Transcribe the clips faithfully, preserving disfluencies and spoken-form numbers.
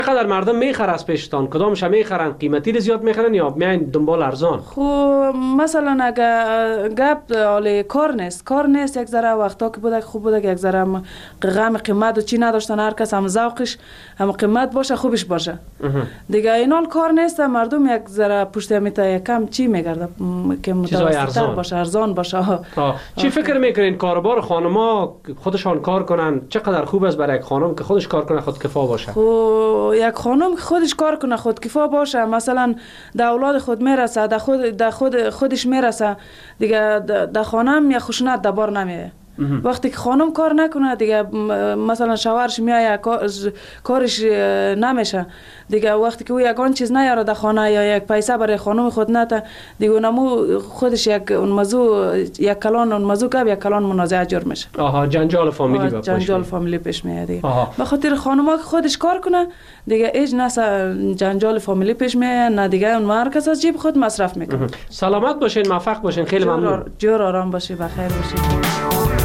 چقدر مردم میخرن از پیشتان؟ کدامش میخرن؟ قیمتی رو زیاد میخرن یا میان دنبال ارزان؟ خب مثلا اگه گپ حال کار نیست، کار نیست یک ذره وقتا که بوده خوب بوده که یک ذره غم قیمت و چی نداشتن، هر کس هم ذوقش هم قیمت باشه خوبش باشه. دیگه اینال کار نیست، مردم یک ذره پشت میتا یکم چی میگرده که متوسط‌تر باشه، ارزان باشه. چی فکر میکنین کاربار خانما خودشان کار کنن چقدر خوب است برای یک خانم که خودش کار کنه خود کفا باشه؟ خب یک خانم که خودش کار کنه خود کفا باشه، مثلا در اولاد خود میرسه، در خود در خود خودش میرسه، دیگه در خانه هم یک خشونت در بار نمیه. وقتی که خانم کار نکنه دیگه مثلا شوهرش میایه کارش نمیشه، دیگه وقتی که او یگان چیز نیاره در خانه یا یک پیسه برای خانم خود نته، دیگه اونمو خودش یک اون موضوع یک کلان اون موضوع که یک کلان منازعه جور میشه. آها جنجال فامیلی پیش جنجال فامیلی پیش میاد دیگه. به خاطر خانوما که خودش کار کنه دیگه هیچ نه جنجال فامیلی پیش میاد نه دیگه اون مرکز از جیب خود مصرف میکنه. سلامت باشین، موفق باشین، خیلی ممنون. جور آرام باشی، بخیر باشی.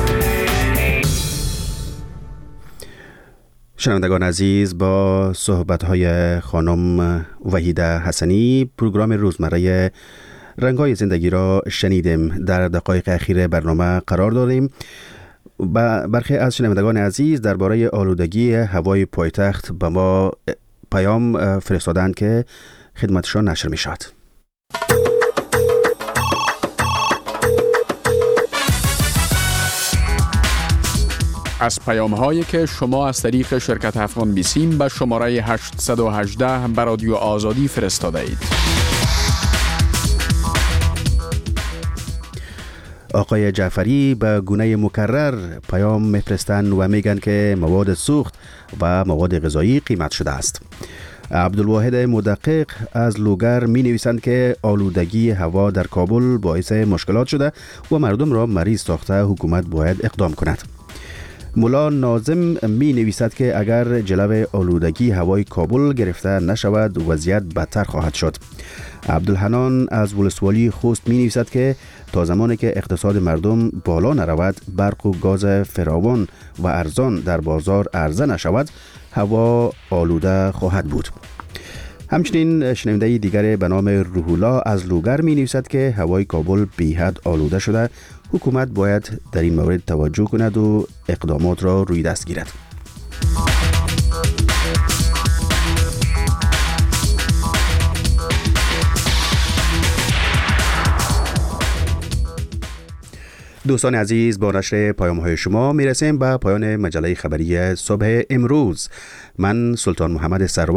شنوندگان عزیز، با صحبت‌های خانم وحیده حسنی پروگرام روزمره رنگ‌های زندگی را شنیدیم. در دقایق اخیر برنامه قرار داریم. برخی از شنوندگان عزیز درباره آلودگی هوای پایتخت به ما پیام فرستادند که خدمتشان نشر می‌شود. از پیام هایی که شما از طریق شرکت افغان بیسیم به شماره هشت یک هشت به رادیو آزادی فرستاده اید. آقای جعفری به گونه مکرر پیام میفرستند و میگن که مواد سوخت و مواد غذایی قیمت شده است. عبدالواحد مدقق از لوگر می نویسند که آلودگی هوا در کابل باعث مشکلات شده و مردم را مریض ساخته، حکومت باید اقدام کند. مولا ناظم می نویسد که اگر جلو آلودگی هوای کابل گرفته نشود وضعیت بدتر خواهد شد. عبدالحنان از ولسوالی خوست می نویسد که تا زمانی که اقتصاد مردم بالا نرود، برق و گاز فراوان و ارزان در بازار عرضه نشود، هوا آلوده خواهد بود. همچنین شنونده دیگر به نام روحولا از لوگر می نویسد که هوای کابل بی حد آلوده شده، حکومت باید در این مورد توجه کند و اقدامات را روی دست گیرد. دوستان عزیز، با نشر پیام های شما می رسیم به پایان مجله خبری صبح امروز. من سلطان محمد سرور